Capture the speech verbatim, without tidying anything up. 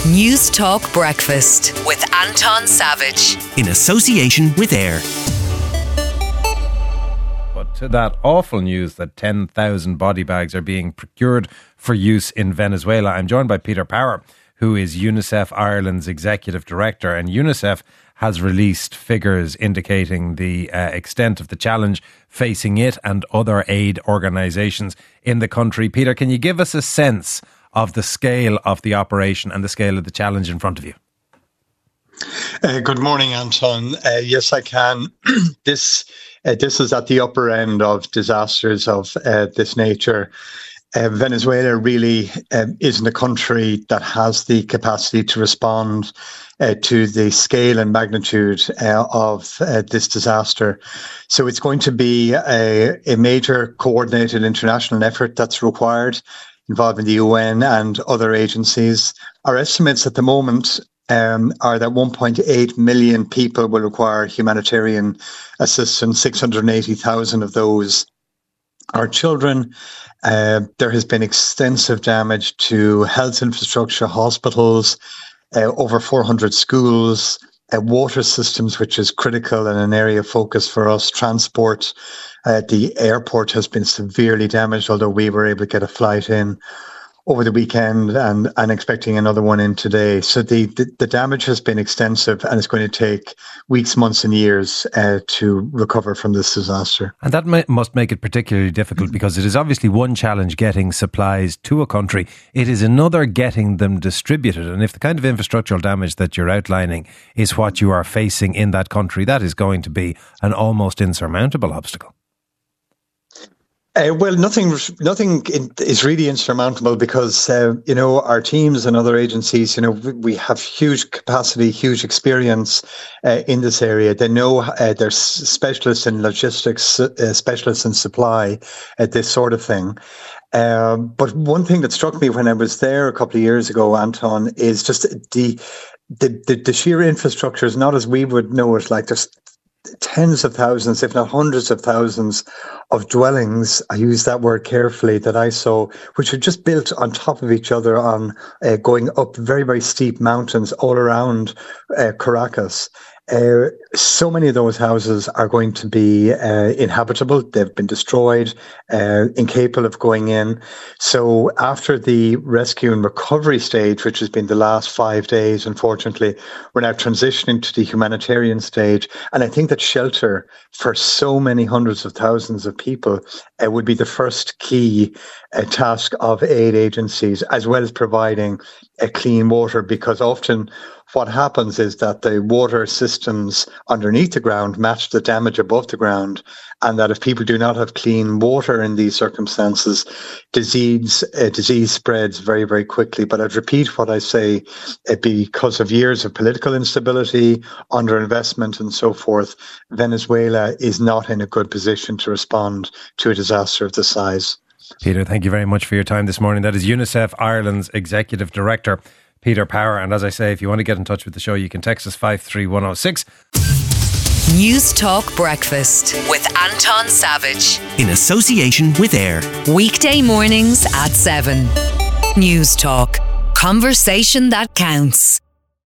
News Talk Breakfast with Anton Savage. In association with AIR. But to that awful news that ten thousand body bags are being procured for use in Venezuela, I'm joined by Peter Power, who is UNICEF Ireland's Executive Director. And UNICEF has released figures indicating the uh, extent of the challenge facing it and other aid organisations in the country. Peter, can you give us a sense of the scale of the operation and the scale of the challenge in front of you? Uh, good morning, Anton. Uh, yes, I can. this uh, this is at the upper end of disasters of uh, this nature. Uh, Venezuela really um, isn't a country that has the capacity to respond uh, to the scale and magnitude uh, of uh, this disaster. So it's going to be a, a major coordinated international effort that's required, involving the U N and other agencies. Our estimates at the moment um, are that one point eight million people will require humanitarian assistance. six hundred eighty thousand of those are children. Uh, there has been extensive damage to health infrastructure, hospitals, uh, over four hundred schools, uh, water systems, which is critical and an area of focus for us, transport. Uh, the airport has been severely damaged, although we were able to get a flight in over the weekend and, and expecting another one in today. So the, the, the damage has been extensive, and it's going to take weeks, months and years uh, to recover from this disaster. And that may, must make it particularly difficult, because it is obviously one challenge getting supplies to a country. It is another getting them distributed. And if the kind of infrastructural damage that you're outlining is what you are facing in that country, that is going to be an almost insurmountable obstacle. Uh, well, nothing nothing is really insurmountable, because, uh, you know, our teams and other agencies, you know, we have huge capacity, huge experience uh, in this area. They know uh, they're specialists in logistics, uh, specialists in supply, uh, this sort of thing. Uh, but one thing that struck me when I was there a couple of years ago, Anton, is just the the, the, the sheer infrastructure is not as we would know it. Like, there's tens of thousands, if not hundreds of thousands of dwellings, I use that word carefully, that I saw, which are just built on top of each other on uh, going up very, very steep mountains all around uh, Caracas. Uh, so many of those houses are going to be uh, inhabitable. They've been destroyed, uh, incapable of going in. So after the rescue and recovery stage, which has been the last five days, unfortunately, we're now transitioning to the humanitarian stage. And I think that shelter for so many hundreds of thousands of people uh, would be the first key uh, task of aid agencies, as well as providing uh, clean water, because often what happens is that the water systems underneath the ground match the damage above the ground, and that if people do not have clean water in these circumstances, disease uh, disease spreads very, very quickly. But I'd repeat what I say, uh, because of years of political instability, underinvestment and so forth, Venezuela is not in a good position to respond to a disaster of this size. Peter, thank you very much for your time this morning. That is UNICEF Ireland's Executive Director, Peter Power. And as I say, if you want to get in touch with the show, you can text us five three one oh six. News Talk Breakfast with Anton Savage. In association with AIR. Weekday mornings at seven. News Talk. Conversation that counts.